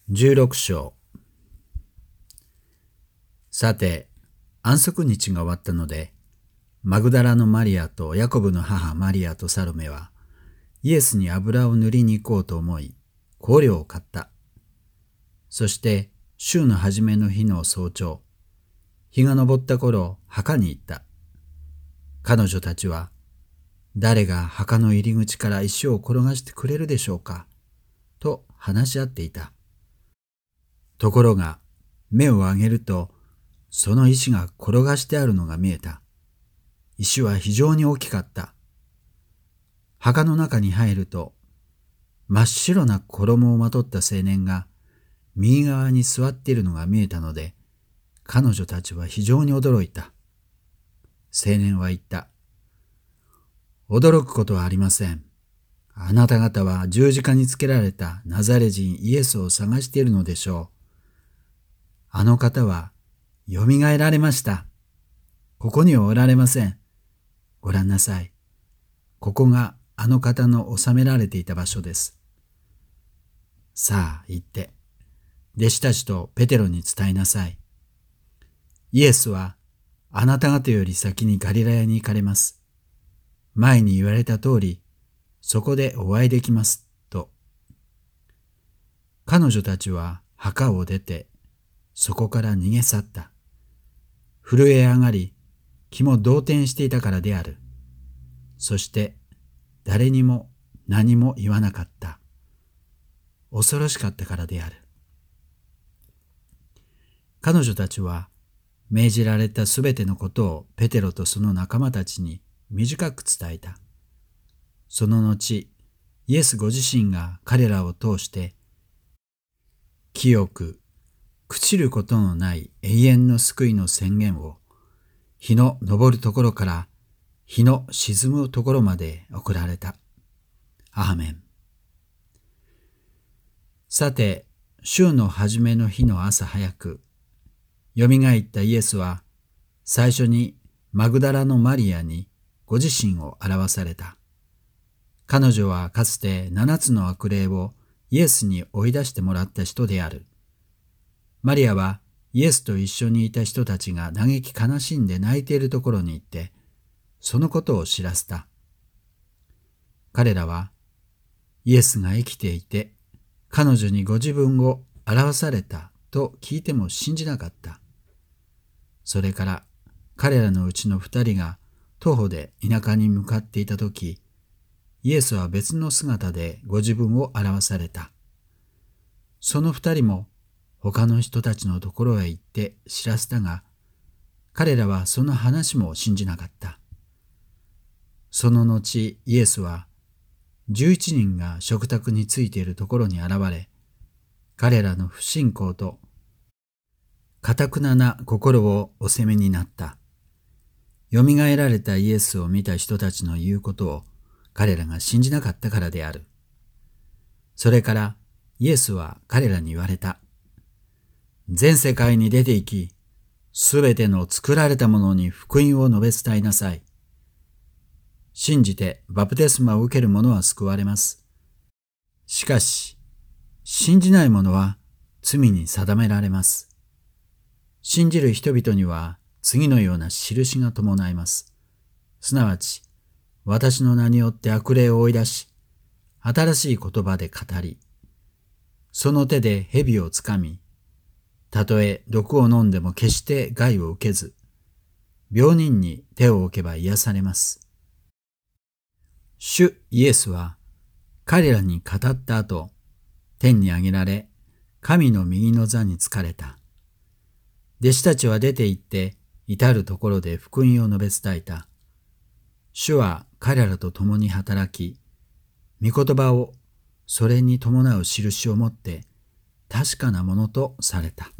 16章。さて、安息日が終わったので、マグダラのマリアとヤコブの母マリアとサロメは、イエスに油を塗りに行こうと思い、香料を買った。そして、週の初めの日の早朝、日が昇った頃、墓に行った。彼女たちは、誰が墓の入り口から石を転がしてくれるでしょうか、と話し合っていた。ところが、目を上げると、その石が転がしてあるのが見えた。石は非常に大きかった。墓の中に入ると、真っ白な衣をまとった青年が右側に座っているのが見えたので、彼女たちは非常に驚いた。青年は言った。驚くことはありません。あなた方は十字架につけられたナザレ人イエスを探しているのでしょう。あの方はよみがえられました。ここにはおられません。ご覧なさい。ここがあの方の収められていた場所です。さあ行って、弟子たちとペテロに伝えなさい。イエスはあなた方より先にガリラヤに行かれます。前に言われた通り、そこでお会いできます、と。彼女たちは墓を出て、そこから逃げ去った。震え上がり、気も動転していたからである。そして、誰にも何も言わなかった。恐ろしかったからである。彼女たちは、命じられたすべてのことをペテロとその仲間たちに短く伝えた。その後、イエスご自身が彼らを通して、清く、朽ちることのない永遠の救いの宣言を、日の昇るところから日の沈むところまで送られた。アーメン。さて、週の初めの日の朝早く、よみがえったイエスは、最初にマグダラのマリアにご自身を表された。彼女はかつて7つの悪霊をイエスに追い出してもらった人である。マリアはイエスと一緒にいた人たちが嘆き悲しんで泣いているところに行って、そのことを知らせた。彼らは、イエスが生きていて、彼女にご自分を表されたと聞いても信じなかった。それから彼らのうちの2人が徒歩で田舎に向かっていたとき、イエスは別の姿でご自分を表された。その2人も他の人たちのところへ行って知らせたが、彼らはその話も信じなかった。その後、イエスは11人が食卓についているところに現れ、彼らの不信仰と頑なな心をお責めになった。よみがえられたイエスを見た人たちの言うことを彼らが信じなかったからである。それからイエスは彼らに言われた。全世界に出て行き、すべての作られたものに福音を述べ伝えなさい。信じてバプテスマを受ける者は救われます。しかし、信じない者は罪に定められます。信じる人々には次のような印が伴います。すなわち、私の名によって悪霊を追い出し、新しい言葉で語り、その手で蛇をつかみ、たとえ毒を飲んでも決して害を受けず、病人に手を置けば癒されます。主イエスは彼らに語った後、天に上げられ、神の右の座につかれた。弟子たちは出て行って、至るところで福音を述べ伝えた。主は彼らと共に働き、御言葉をそれに伴う印をもって確かなものとされた。